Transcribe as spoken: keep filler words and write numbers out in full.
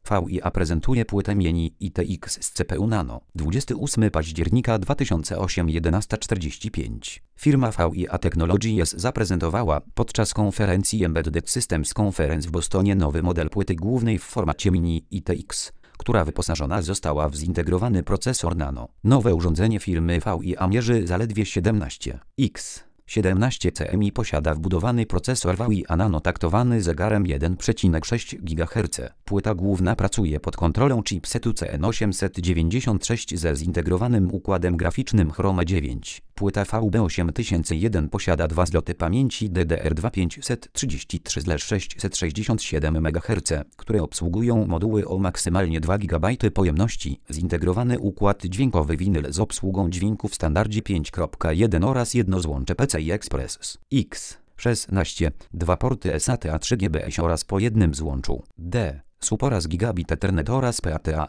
V I A prezentuje płytę Mini I T X z C P U Nano. dwudziestego ósmego października dwa tysiące ósmego jedenasta czterdzieści pięć. Firma V I A Technologies zaprezentowała podczas konferencji Embedded Systems Conference w Bostonie nowy model płyty głównej w formacie Mini I T X, która wyposażona została w zintegrowany procesor Nano. Nowe urządzenie firmy V I A mierzy zaledwie siedemnaście X. siedemnaście C M I posiada wbudowany procesor V I A Nano taktowany zegarem jeden przecinek sześć gigaherca. Płyta główna pracuje pod kontrolą chipsetu C N osiemset dziewięćdziesiąt sześć ze zintegrowanym układem graficznym Chrome dziewięć. Płyta V B osiem tysięcy jeden posiada dwa zloty pamięci D D R dwa pięćset trzydzieści trzy sześćset sześćdziesiąt siedem megaherców, które obsługują moduły o maksymalnie dwa gigabajty pojemności, zintegrowany układ dźwiękowy winyl z obsługą dźwięku w standardzie pięć kropka jeden oraz jedno złącze P C I Express X szesnaście, dwa porty S A T A trzy G B S oraz po jednym złączu D, S U P oraz Gigabit Ethernet oraz P A T A